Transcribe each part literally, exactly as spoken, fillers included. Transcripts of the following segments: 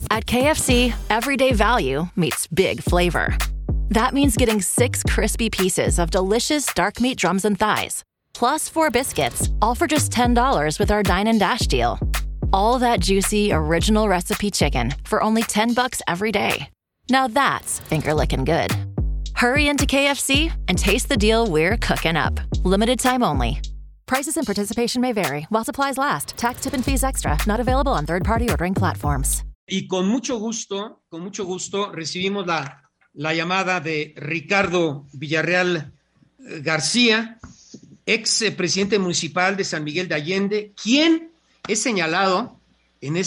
At K F C, everyday value meets big flavor. That means getting six crispy pieces of delicious dark meat drums and thighs, plus four biscuits, all for just ten dollars with our Dine and Dash deal. All that juicy, original recipe chicken for only ten bucks every day. Now that's finger-licking good. Hurry into K F C and taste the deal we're cooking up. Limited time only. Prices and participation may vary while supplies last. Tax, tip, and fees extra. Not available on third-party ordering platforms. Y con mucho gusto, con mucho gusto, recibimos la, la llamada de Ricardo Villarreal García, ex presidente municipal de San Miguel de Allende, quien es señalado en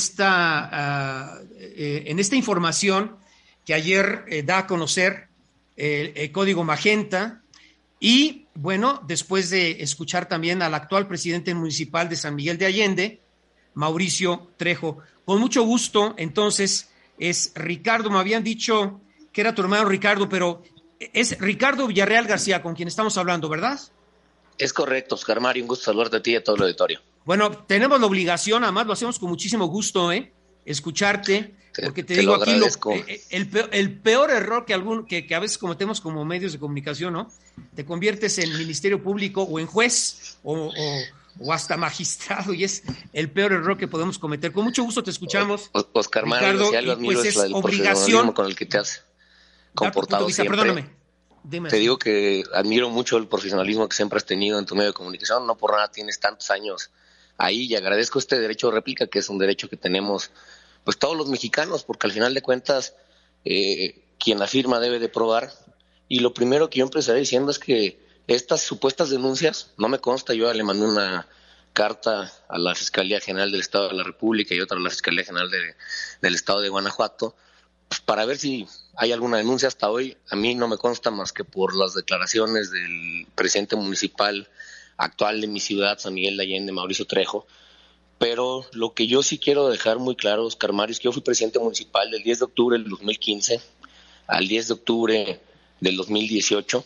esta, uh, eh, en esta información que ayer eh, da a conocer el, el Código Magenta. Y bueno, después de escuchar también al actual presidente municipal de San Miguel de Allende, Mauricio Trejo. Con mucho gusto, entonces, es Ricardo, me habían dicho que era tu hermano Ricardo, pero es Ricardo Villarreal García con quien estamos hablando, ¿verdad? Es correcto, Oscar Mario, un gusto saludarte a ti y a todo el auditorio. Bueno, tenemos la obligación, además lo hacemos con muchísimo gusto, ¿eh? Escucharte, te, porque te, te digo lo aquí, lo, el, peor, el peor error que, algún, que, que a veces cometemos como medios de comunicación, ¿no? Te conviertes en Ministerio Público o en juez o... o o hasta magistrado, y es el peor error que podemos cometer. Con mucho gusto te escuchamos, o, Oscar Mario, si algo admiro pues es, es el profesionalismo con el que te has comportado vista, siempre. Perdóname. Dime te así. digo que admiro mucho el profesionalismo que siempre has tenido en tu medio de comunicación, no por nada tienes tantos años ahí, y agradezco este derecho de réplica, que es un derecho que tenemos pues todos los mexicanos, porque al final de cuentas eh, quien afirma debe de probar, y lo primero que yo empezaré diciendo es que estas supuestas denuncias, no me consta, yo le mandé una carta a la Fiscalía General del Estado de la República y otra a la Fiscalía General de, del Estado de Guanajuato, pues para ver si hay alguna denuncia. Hasta hoy a mí no me consta más que por las declaraciones del presidente municipal actual de mi ciudad, San Miguel de Allende, Mauricio Trejo, pero lo que yo sí quiero dejar muy claro, Oscar Mario, es que yo fui presidente municipal del diez de octubre del dos mil quince al diez de octubre del dos mil dieciocho,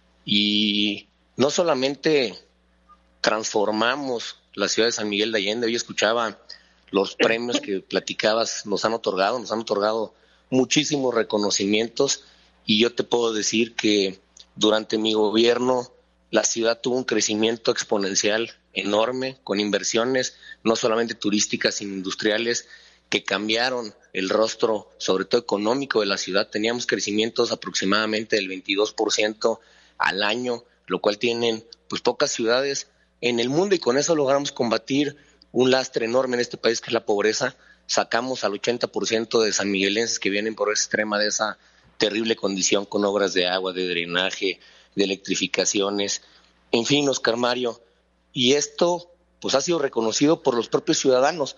y no solamente transformamos la ciudad de San Miguel de Allende. Hoy escuchaba los premios que platicabas, nos han otorgado, nos han otorgado muchísimos reconocimientos, y yo te puedo decir que durante mi gobierno la ciudad tuvo un crecimiento exponencial enorme, con inversiones no solamente turísticas, sino industriales, que cambiaron el rostro, sobre todo económico, de la ciudad. Teníamos crecimientos aproximadamente del veintidós por ciento al año, lo cual tienen pues pocas ciudades en el mundo, y con eso logramos combatir un lastre enorme en este país, que es la pobreza. Sacamos al ochenta por ciento de sanmiguelenses que vienen por extrema de esa terrible condición, con obras de agua, de drenaje, de electrificaciones, en fin, Oscar Mario, y esto pues ha sido reconocido por los propios ciudadanos.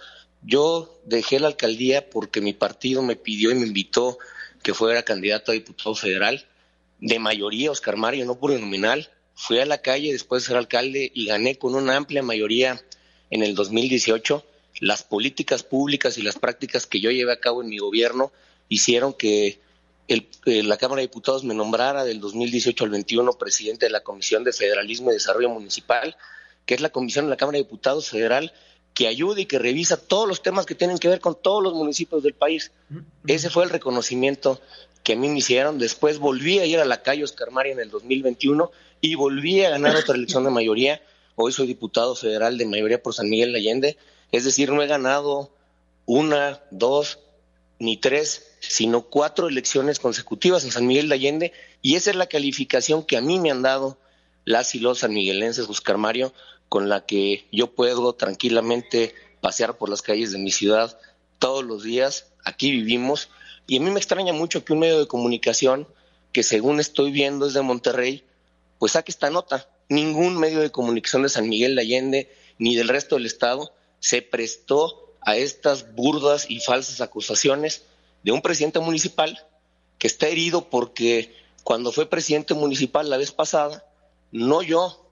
Yo dejé la alcaldía porque mi partido me pidió y me invitó que fuera candidato a diputado federal, de mayoría, Oscar Mario, no plurinominal. Fui a la calle después de ser alcalde y gané con una amplia mayoría en el dos mil dieciocho. Las políticas públicas y las prácticas que yo llevé a cabo en mi gobierno hicieron que el, eh, la Cámara de Diputados me nombrara del dos mil dieciocho al veintiuno presidente de la Comisión de Federalismo y Desarrollo Municipal, que es la comisión de la Cámara de Diputados federal que ayuda y que revisa todos los temas que tienen que ver con todos los municipios del país. Ese fue el reconocimiento que a mí me hicieron. Después volví a ir a la calle, Oscar Mario, en el dos mil veintiuno, y volví a ganar otra elección de mayoría. Hoy soy diputado federal de mayoría por San Miguel de Allende. Es decir, no he ganado una, dos, ni tres, sino cuatro elecciones consecutivas en San Miguel de Allende, y esa es la calificación que a mí me han dado las y los sanmiguelenses, Oscar Mario, con la que yo puedo tranquilamente pasear por las calles de mi ciudad todos los días. Aquí vivimos, y a mí me extraña mucho que un medio de comunicación, que según estoy viendo es de Monterrey, pues saque esta nota. Ningún medio de comunicación de San Miguel de Allende ni del resto del estado se prestó a estas burdas y falsas acusaciones de un presidente municipal que está herido porque cuando fue presidente municipal la vez pasada, no yo,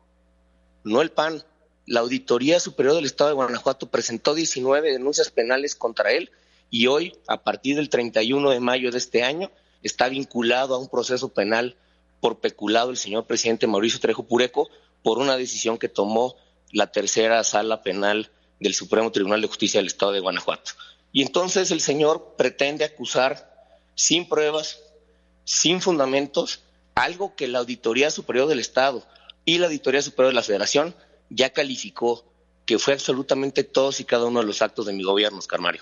no el P A N, la Auditoría Superior del Estado de Guanajuato presentó diecinueve denuncias penales contra él, y hoy, a partir del treinta y uno de mayo de este año, está vinculado a un proceso penal por peculado el señor presidente Mauricio Trejo Pureco por una decisión que tomó la tercera sala penal del Supremo Tribunal de Justicia del Estado de Guanajuato. Y entonces el señor pretende acusar sin pruebas, sin fundamentos, algo que la Auditoría Superior del Estado y la Auditoría Superior de la Federación ya calificó que fue absolutamente todos y cada uno de los actos de mi gobierno, Oscar Mario.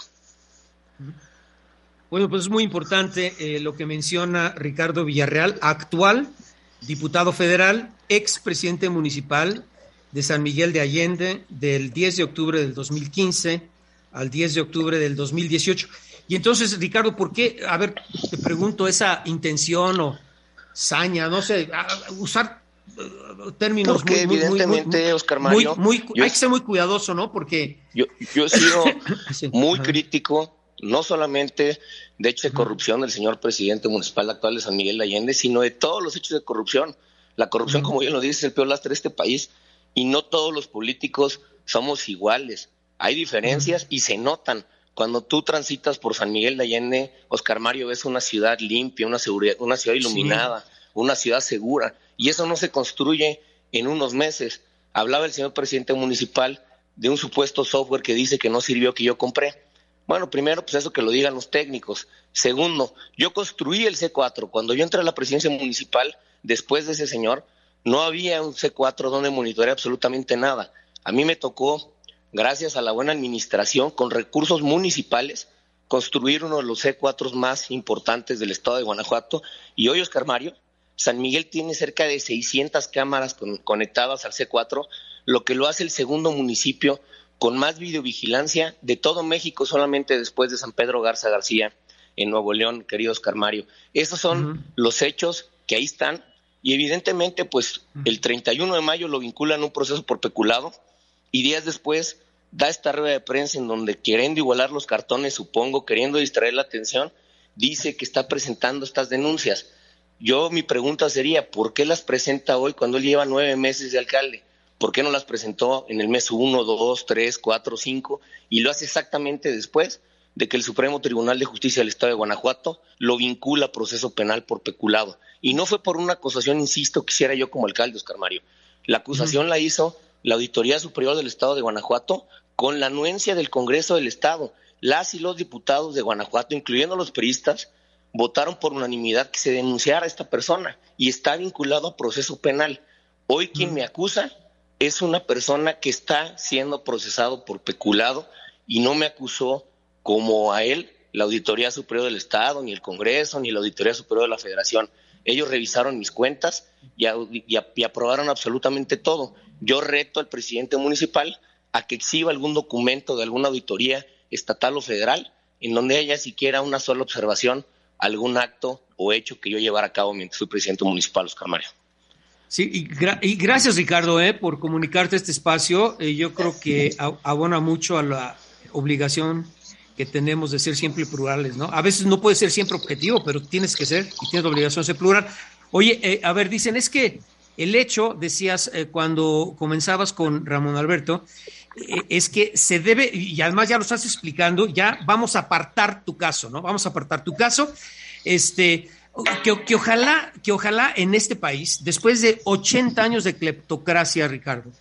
Bueno, pues es muy importante eh, lo que menciona Ricardo Villarreal, actual diputado federal, ex presidente municipal de San Miguel de Allende del diez de octubre del dos mil quince al diez de octubre del dos mil dieciocho. Y entonces, Ricardo, ¿por qué? A ver, te pregunto, esa intención o saña, no sé, usar uh, términos Porque muy, evidentemente, muy, muy, Oscar Mario, muy, muy, yo, hay que ser muy cuidadoso, ¿no? Porque yo, yo he sido sí, muy ajá. crítico, no solamente de hechos de corrupción del señor presidente municipal actual de San Miguel de Allende, sino de todos los hechos de corrupción. La corrupción, uh-huh. como bien lo dice, es el peor lastre de este país, y no todos los políticos somos iguales. Hay diferencias uh-huh. y se notan. Cuando tú transitas por San Miguel de Allende, Oscar Mario, ves una ciudad limpia, una, seguridad, una ciudad iluminada, sí. una ciudad segura, y eso no se construye en unos meses. Hablaba el señor presidente municipal de un supuesto software que dice que no sirvió, que yo compré. Bueno, primero, pues eso que lo digan los técnicos. Segundo, yo construí el C cuatro. Cuando yo entré a la presidencia municipal, después de ese señor, no había un C cuatro donde monitorear absolutamente nada. A mí me tocó, gracias a la buena administración, con recursos municipales, construir uno de los C cuatro más importantes del estado de Guanajuato. Y hoy, Oscar Mario, San Miguel tiene cerca de seiscientas cámaras con, conectadas al C cuatro, lo que lo hace el segundo municipio con más videovigilancia de todo México, solamente después de San Pedro Garza García, en Nuevo León, querido Oscar Mario. Esos son uh-huh. los hechos que ahí están, y evidentemente, pues, el treinta y uno de mayo lo vinculan a un proceso por peculado, y días después da esta rueda de prensa en donde, queriendo igualar los cartones, supongo, queriendo distraer la atención, dice que está presentando estas denuncias. Yo, mi pregunta sería, ¿por qué las presenta hoy cuando él lleva nueve meses de alcalde? ¿Por qué no las presentó en el mes uno, dos, tres, cuatro, cinco? Y lo hace exactamente después de que el Supremo Tribunal de Justicia del Estado de Guanajuato lo vincula a proceso penal por peculado. Y no fue por una acusación, insisto, que hiciera yo como alcalde, Oscar Mario. La acusación uh-huh. la hizo la Auditoría Superior del Estado de Guanajuato con la anuencia del Congreso del Estado. Las y los diputados de Guanajuato, incluyendo los priistas, votaron por unanimidad que se denunciara a esta persona y está vinculado a proceso penal. Hoy quien uh-huh. me acusa es una persona que está siendo procesado por peculado y no me acusó como a él la Auditoría Superior del Estado, ni el Congreso, ni la Auditoría Superior de la Federación. Ellos revisaron mis cuentas y, a, y, a, y aprobaron absolutamente todo. Yo reto al presidente municipal a que exhiba algún documento de alguna auditoría estatal o federal en donde haya siquiera una sola observación, algún acto o hecho que yo llevara a cabo mientras fui presidente municipal, Oscar Mario. Sí, y, gra- y gracias, Ricardo, eh, por comunicarte este espacio. Eh, yo creo que a- abona mucho a la obligación que tenemos de ser siempre plurales, ¿no? A veces no puede ser siempre objetivo, pero tienes que ser y tienes la obligación de ser plural. Oye, eh, a ver, dicen, es que el hecho, decías eh, cuando comenzabas con Ramón Alberto, eh, es que se debe, y además ya lo estás explicando, ya vamos a apartar tu caso, ¿no? Vamos a apartar tu caso, este... Que, que ojalá, que ojalá en este país, después de ochenta años de cleptocracia, Ricardo,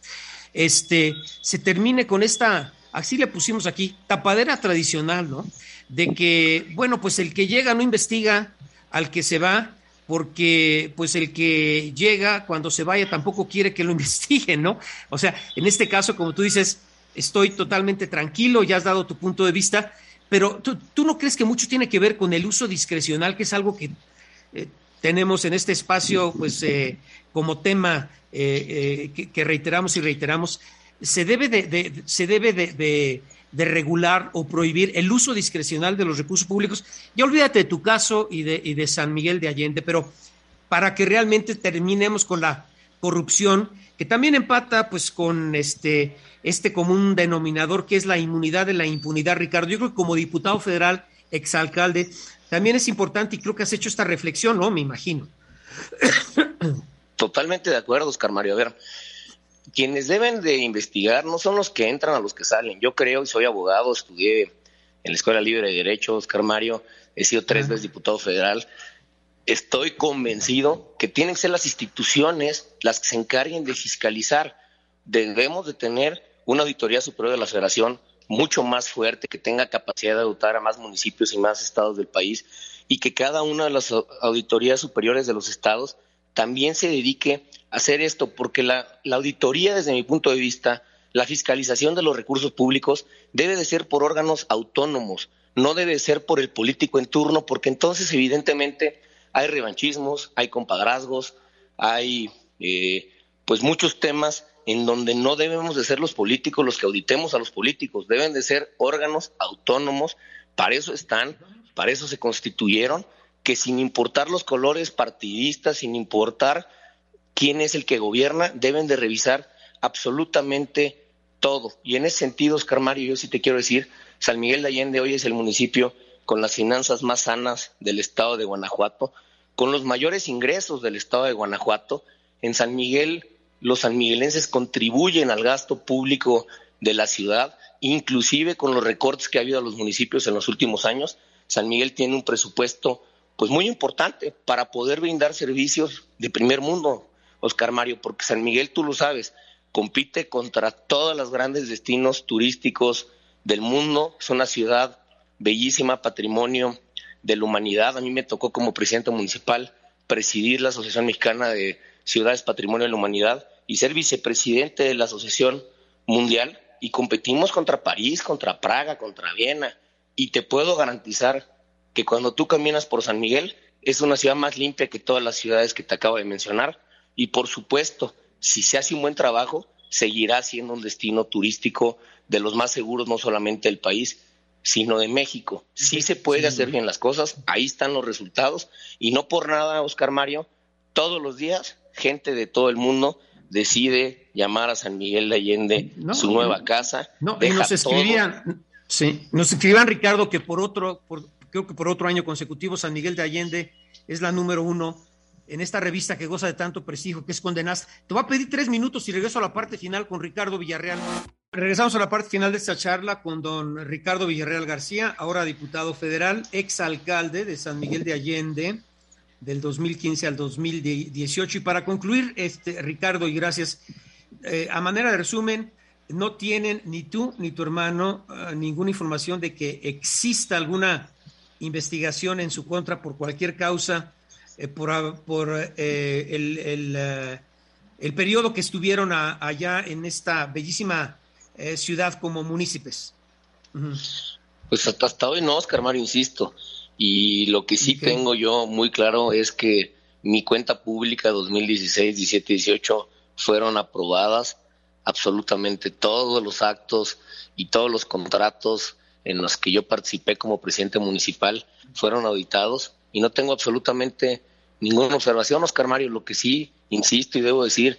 este, se termine con esta, así le pusimos aquí, tapadera tradicional, ¿no? De que, bueno, pues el que llega no investiga al que se va, porque pues el que llega cuando se vaya tampoco quiere que lo investiguen, ¿no? O sea, en este caso, como tú dices, estoy totalmente tranquilo, ya has dado tu punto de vista, pero ¿tú, tú no crees que mucho tiene que ver con el uso discrecional, que es algo que Eh, tenemos en este espacio pues eh, como tema eh, eh, que, que reiteramos y reiteramos? Se debe de, de se debe de, de, de regular o prohibir el uso discrecional de los recursos públicos. Ya olvídate de tu caso y de, y de San Miguel de Allende, pero para que realmente terminemos con la corrupción, que también empata pues con este, este común denominador que es la inmunidad de la impunidad, Ricardo. Yo creo que como diputado federal, exalcalde, también es importante, y creo que has hecho esta reflexión, ¿no? Me imagino. Totalmente de acuerdo, Oscar Mario. A ver, quienes deben de investigar no son los que entran a los que salen. Yo creo, y soy abogado, estudié en la Escuela Libre de Derecho, Oscar Mario, he sido tres veces diputado federal. Estoy convencido que tienen que ser las instituciones las que se encarguen de fiscalizar. Debemos de tener una Auditoría Superior de la Federación mucho más fuerte, que tenga capacidad de dotar a más municipios y más estados del país, y que cada una de las auditorías superiores de los estados también se dedique a hacer esto, porque la, la auditoría, desde mi punto de vista, la fiscalización de los recursos públicos debe de ser por órganos autónomos, no debe ser por el político en turno, porque entonces evidentemente hay revanchismos, hay compadrazgos, hay eh, pues muchos temas en donde no debemos de ser los políticos los que auditemos a los políticos, deben de ser órganos autónomos, para eso están, para eso se constituyeron, que sin importar los colores partidistas, sin importar quién es el que gobierna, deben de revisar absolutamente todo. Y en ese sentido, Oscar Mario, yo sí te quiero decir, San Miguel de Allende hoy es el municipio con las finanzas más sanas del estado de Guanajuato, con los mayores ingresos del estado de Guanajuato. En San Miguel, los sanmiguelenses contribuyen al gasto público de la ciudad, inclusive con los recortes que ha habido a los municipios en los últimos años. San Miguel tiene un presupuesto pues muy importante para poder brindar servicios de primer mundo, Oscar Mario, porque San Miguel, tú lo sabes, compite contra todos los grandes destinos turísticos del mundo. Es una ciudad bellísima, patrimonio de la humanidad. A mí me tocó como presidente municipal presidir la Asociación Mexicana de Ciudades Patrimonio de la Humanidad y ser vicepresidente de la Asociación Mundial, y competimos contra París, contra Praga, contra Viena, y te puedo garantizar que cuando tú caminas por San Miguel es una ciudad más limpia que todas las ciudades que te acabo de mencionar, y por supuesto, si se hace un buen trabajo, seguirá siendo un destino turístico de los más seguros, no solamente del país, sino de México. Sí se puede sí. hacer bien las cosas, ahí están los resultados, y no por nada, Oscar Mario, todos los días gente de todo el mundo decide llamar a San Miguel de Allende no, su nueva casa. No, y nos escribían, todo. sí, nos escribían, Ricardo, que por otro, por, creo que por otro año consecutivo San Miguel de Allende es la número uno en esta revista que goza de tanto prestigio, que es Condé Nast. Te voy a pedir tres minutos y regreso a la parte final con Ricardo Villarreal. Regresamos a la parte final de esta charla con don Ricardo Villarreal García, ahora diputado federal, exalcalde de San Miguel de Allende, del dos mil quince al dos mil dieciocho. Y para concluir, este Ricardo, y gracias, eh, a manera de resumen, no tienen ni tú ni tu hermano uh, ninguna información de que exista alguna investigación en su contra por cualquier causa, eh, por, por eh, el, el, uh, el periodo que estuvieron a, allá en esta bellísima eh, ciudad como munícipes. Uh-huh. Pues hasta, hasta hoy no, Oscar Mario, insisto. Y lo que sí okay. tengo yo muy claro es que mi cuenta pública dos mil dieciséis, diecisiete, dieciocho fueron aprobadas absolutamente todos los actos y todos los contratos en los que yo participé como presidente municipal fueron auditados y no tengo absolutamente ninguna observación, Oscar Mario. Lo que sí insisto y debo decir,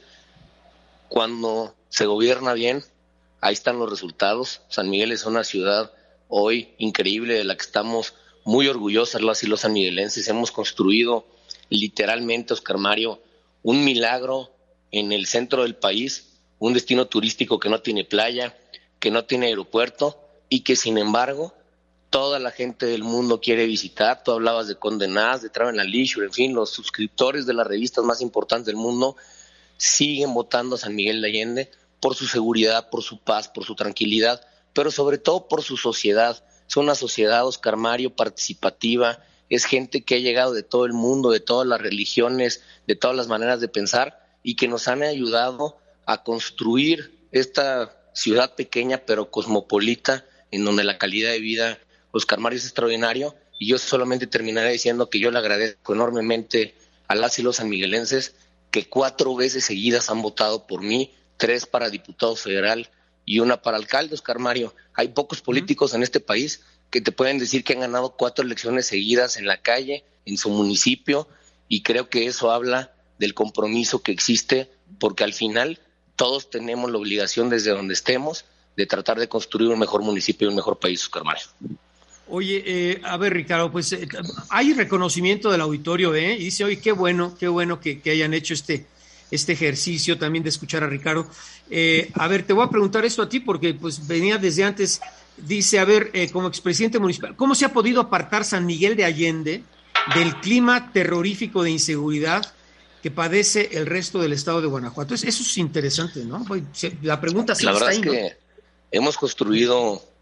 cuando se gobierna bien, ahí están los resultados. San Miguel es una ciudad hoy increíble de la que estamos muy orgullosas las y los sanmiguelenses. Hemos construido literalmente, Oscar Mario, un milagro en el centro del país, un destino turístico que no tiene playa, que no tiene aeropuerto y que sin embargo toda la gente del mundo quiere visitar. Tú hablabas de Condé Nast, de Travel and Leisure, en fin, los suscriptores de las revistas más importantes del mundo siguen votando a San Miguel de Allende por su seguridad, por su paz, por su tranquilidad, pero sobre todo por su sociedad. Es una sociedad, Oscar Mario, participativa, es gente que ha llegado de todo el mundo, de todas las religiones, de todas las maneras de pensar y que nos han ayudado a construir esta ciudad pequeña pero cosmopolita en donde la calidad de vida, Oscar Mario, es extraordinario. Y yo solamente terminaré diciendo que yo le agradezco enormemente a las y los sanmiguelenses que cuatro veces seguidas han votado por mí, tres para diputado federal y una para alcalde, Oscar Mario. Hay pocos políticos en este país que te pueden decir que han ganado cuatro elecciones seguidas en la calle, en su municipio, y creo que eso habla del compromiso que existe, porque al final todos tenemos la obligación desde donde estemos de tratar de construir un mejor municipio y un mejor país, Oscar Mario. Oye, eh, a ver, Ricardo, pues eh, hay reconocimiento del auditorio, ¿eh? Y dice, oye, qué bueno, qué bueno que, que hayan hecho este, este ejercicio también de escuchar a Ricardo. Eh, a ver, te voy a preguntar esto a ti porque pues venía desde antes. Dice, a ver, eh, como expresidente municipal, ¿cómo se ha podido apartar San Miguel de Allende del clima terrorífico de inseguridad que padece el resto del estado de Guanajuato? Eso es interesante, ¿no? La pregunta sí La verdad está es ahí, que ¿no? hemos construido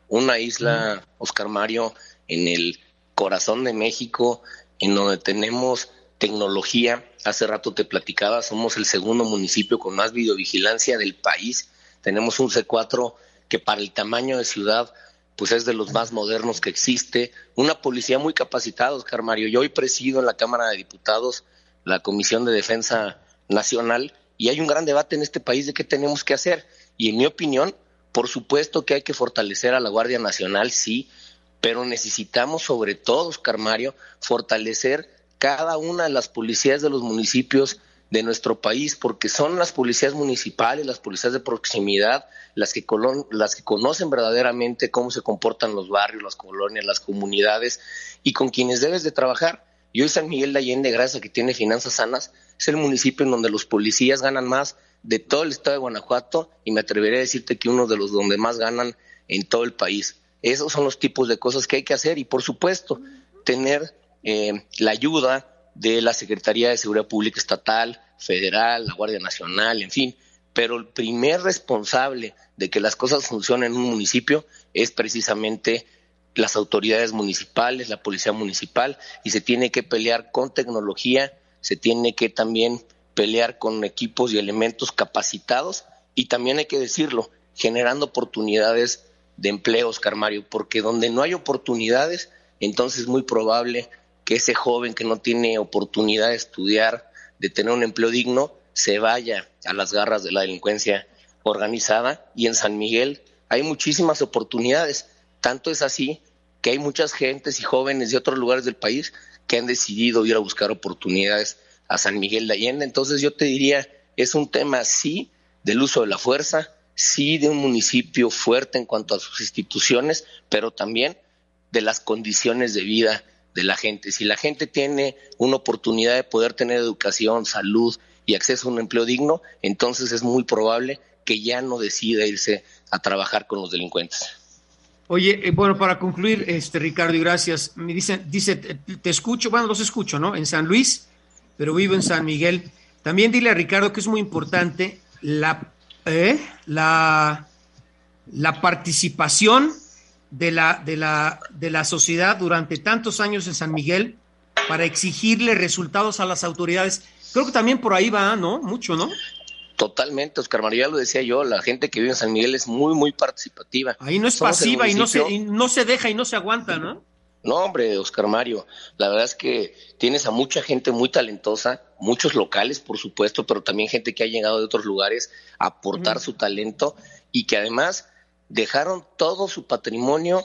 una isla, Oscar Mario, en el corazón de México, en donde tenemos tecnología. Hace rato te platicaba, somos el segundo municipio con más videovigilancia del país. Tenemos un C cuatro que para el tamaño de ciudad pues es de los más modernos que existe. Una policía muy capacitada, Oscar Mario. Yo hoy presido en la Cámara de Diputados la Comisión de Defensa Nacional y hay un gran debate en este país de qué tenemos que hacer. Y en mi opinión, por supuesto que hay que fortalecer a la Guardia Nacional, sí, pero necesitamos sobre todo, Oscar Mario, fortalecer cada una de las policías de los municipios de nuestro país, porque son las policías municipales, las policías de proximidad, las que, colon, las que conocen verdaderamente cómo se comportan los barrios, las colonias, las comunidades, y con quienes debes de trabajar. Y hoy San Miguel de Allende, gracias a que tiene finanzas sanas, es el municipio en donde los policías ganan más de todo el estado de Guanajuato, y me atreveré a decirte que uno de los donde más ganan en todo el país. Esos son los tipos de cosas que hay que hacer, y por supuesto, tener eh, la ayuda de la Secretaría de Seguridad Pública Estatal, Federal, la Guardia Nacional, en fin, pero el primer responsable de que las cosas funcionen en un municipio es precisamente las autoridades municipales, la policía municipal, y se tiene que pelear con tecnología, se tiene que también pelear con equipos y elementos capacitados, y también hay que decirlo, generando oportunidades de empleo, Oscar Mario, porque donde no hay oportunidades, entonces es muy probable que ese joven que no tiene oportunidad de estudiar, de tener un empleo digno, se vaya a las garras de la delincuencia organizada. Y en San Miguel hay muchísimas oportunidades, tanto es así que hay muchas gentes y jóvenes de otros lugares del país que han decidido ir a buscar oportunidades a San Miguel de Allende. Entonces yo te diría, es un tema sí del uso de la fuerza, sí de un municipio fuerte en cuanto a sus instituciones, pero también de las condiciones de vida de la gente. Si la gente tiene una oportunidad de poder tener educación, salud y acceso a un empleo digno, entonces es muy probable que ya no decida irse a trabajar con los delincuentes. Oye, eh, bueno, para concluir, este Ricardo, y gracias, me dicen, dice, te, te escucho, bueno, los escucho, ¿no? En San Luis, pero vivo en San Miguel. También dile a Ricardo que es muy importante la, eh, la, la participación de la, de la, de la sociedad durante tantos años en San Miguel para exigirle resultados a las autoridades. Creo que también por ahí va, ¿no? Mucho, ¿no? Totalmente, Oscar María, lo decía yo, la gente que vive en San Miguel es muy, muy participativa. Ahí no es Somos pasiva y no, se, y no se deja y no se aguanta, ¿no? No, hombre, Oscar Mario, la verdad es que tienes a mucha gente muy talentosa, muchos locales, por supuesto, pero también gente que ha llegado de otros lugares a aportar uh-huh. su talento y que además dejaron todo su patrimonio,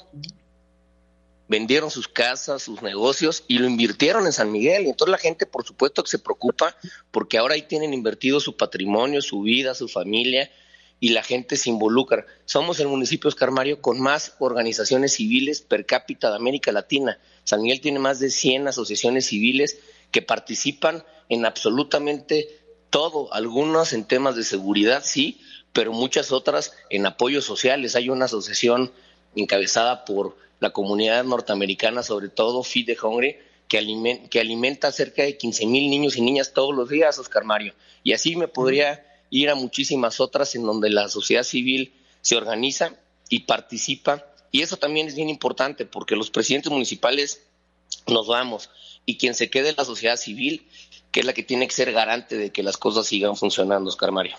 vendieron sus casas, sus negocios y lo invirtieron en San Miguel. Y entonces la gente, por supuesto, que se preocupa porque ahora ahí tienen invertido su patrimonio, su vida, su familia, y la gente se involucra. Somos el municipio, Oscar Mario, con más organizaciones civiles per cápita de América Latina. San Miguel tiene más de cien asociaciones civiles que participan en absolutamente todo, algunas en temas de seguridad, sí, pero muchas otras en apoyos sociales. Hay una asociación encabezada por la comunidad norteamericana, sobre todo Feed the Hungry, que alimenta, que alimenta a cerca de quince mil niños y niñas todos los días, Oscar Mario. Y así me podría ir a muchísimas otras en donde la sociedad civil se organiza y participa. Y eso también es bien importante porque los presidentes municipales nos vamos y quien se quede es la sociedad civil, que es la que tiene que ser garante de que las cosas sigan funcionando, Oscar Mario.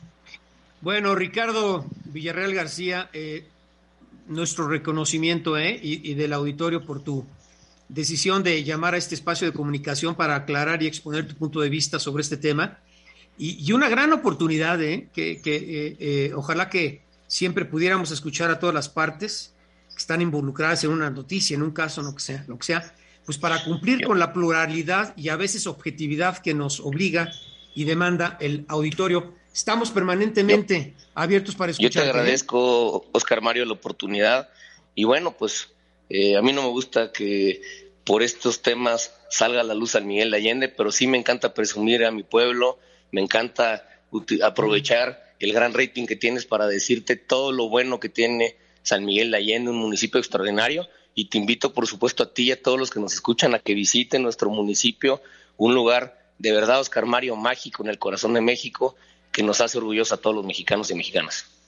Bueno, Ricardo Villarreal García, eh, nuestro reconocimiento eh, y, y del auditorio por tu decisión de llamar a este espacio de comunicación para aclarar y exponer tu punto de vista sobre este tema. Y, y una gran oportunidad, eh, que, que eh, eh, ojalá que siempre pudiéramos escuchar a todas las partes que están involucradas en una noticia, en un caso, lo que sea, lo que sea, pues para cumplir con la pluralidad y a veces objetividad que nos obliga y demanda el auditorio. Estamos permanentemente yo, abiertos para escuchar. Yo te agradezco, ¿eh? Oscar Mario, la oportunidad. Y bueno, pues eh, a mí no me gusta que por estos temas salga a la luz San Miguel de Allende, pero sí me encanta presumir a mi pueblo, me encanta uti- aprovechar el gran rating que tienes para decirte todo lo bueno que tiene San Miguel de Allende, un municipio extraordinario. Y te invito, por supuesto, a ti y a todos los que nos escuchan a que visiten nuestro municipio, un lugar de verdad, Oscar Mario, mágico en el corazón de México, que nos hace orgullosos a todos los mexicanos y mexicanas.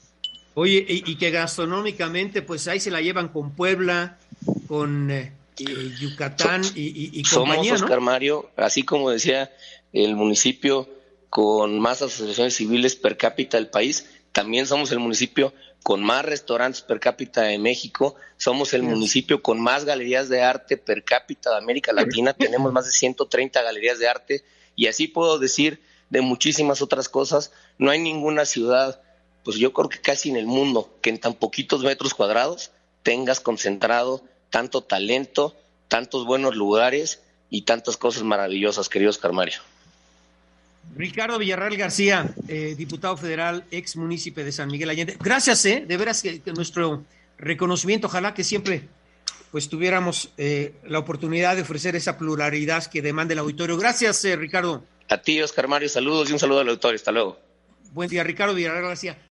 Oye, y, y que gastronómicamente, pues ahí se la llevan con Puebla, con eh, eh, Yucatán y, y, y Somos, compañía, ¿no? Oscar Mario, así como decía, el municipio con más asociaciones civiles per cápita del país, también somos el municipio con más restaurantes per cápita de México, somos el Yes. municipio con más galerías de arte per cápita de América Latina, tenemos más de ciento treinta galerías de arte, y así puedo decir de muchísimas otras cosas. No hay ninguna ciudad, pues yo creo que casi en el mundo, que en tan poquitos metros cuadrados tengas concentrado tanto talento, tantos buenos lugares y tantas cosas maravillosas, querido Oscar Mario. Ricardo Villarreal García, eh, diputado federal, ex munícipe de San Miguel Allende. Gracias, eh, de veras que, que nuestro reconocimiento, ojalá que siempre pues tuviéramos eh, la oportunidad de ofrecer esa pluralidad que demanda el auditorio. Gracias, eh, Ricardo. A ti, Oscar Mario, saludos y un saludo al auditorio. Hasta luego. Buen día, Ricardo Villarreal García.